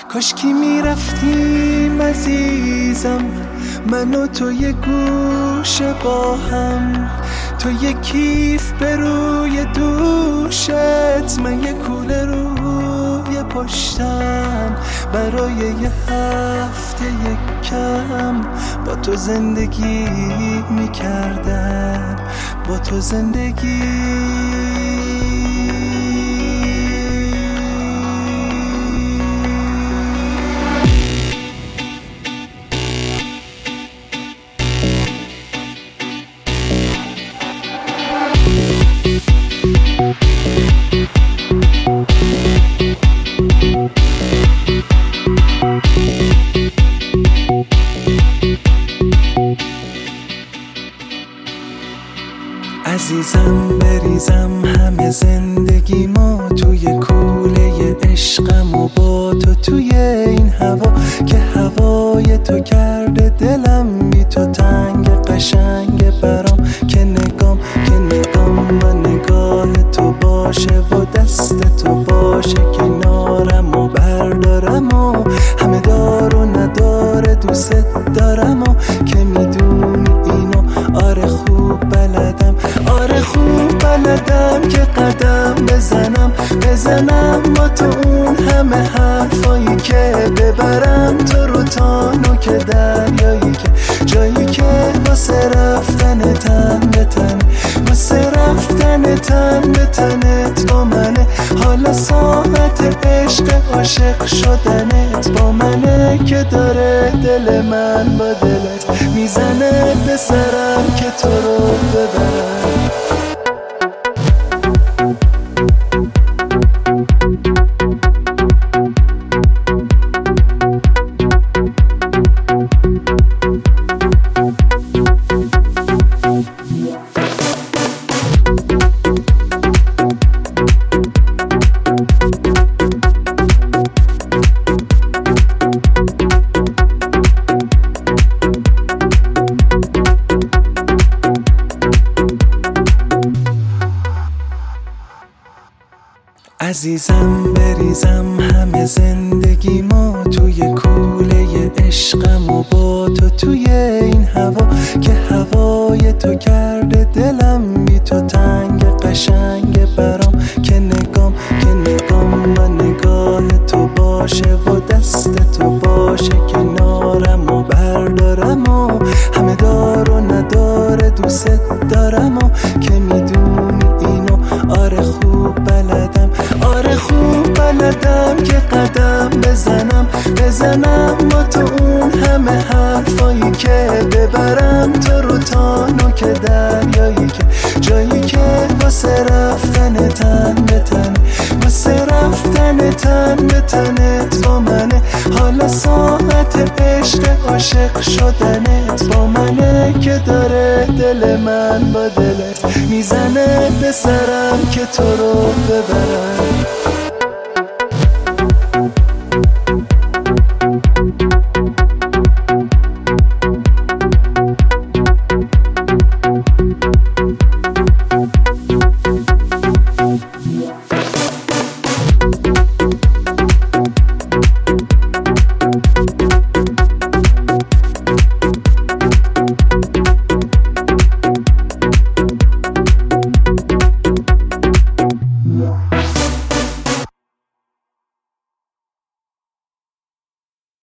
کاشکی میرفتیم عزیزم، من و تو یه گوشه با هم، تو یه کیف به روی دوشت، من یه کوله روی پشتم، برای یه هفته یک کم با تو زندگی میکردم، با تو زندگی. عزیزم بریزم همه زندگی ما توی کوله عشقم و با تو توی این هوا، که هوای تو کرده دلم بی تو تنگ قشنگ برام، که نگام و نگاه تو باشه و دست تو باشه کنارم و بردارم و همه دار و نداره دوست دارم و که میدونی اینو آره خوب بلدم، آره خوب بلدم که قدم بزنم با تو اون همه حرفایی که ببرم تو رو تا نوک دریایی، که جایی که واسه رفتن تن به تن، واسه رفتن تن به تنت با منه، حالا ساعت عشق عاشق شدنت با منه، که داره دل من با دلت میزنه به سرم که تو رو ببرم. عزیزم بریزم همه زندگی ما توی کوله عشقم و با تو توی این هوا، که هوای تو کرده دلم بی تو تنگ قشنگ برام، که نگام و نگاه تو باشه و دست تو باشه کنارم و بردارم و همه دار و نداره دوست دارم و که میدونی اینو آره خوب بلدم، آره خوب بلدم که قدم بزنم با تو اون همه حرفایی که ببرم تو رو تا نوک دریایی، که جایی که واسه رفتن تن به تن، واسه رفتن تن به تنت با منه، حالا ساعت عشق عاشق شدنت با منه، که داره دل من با دلت میزنه به سرم که تو رو ببرم.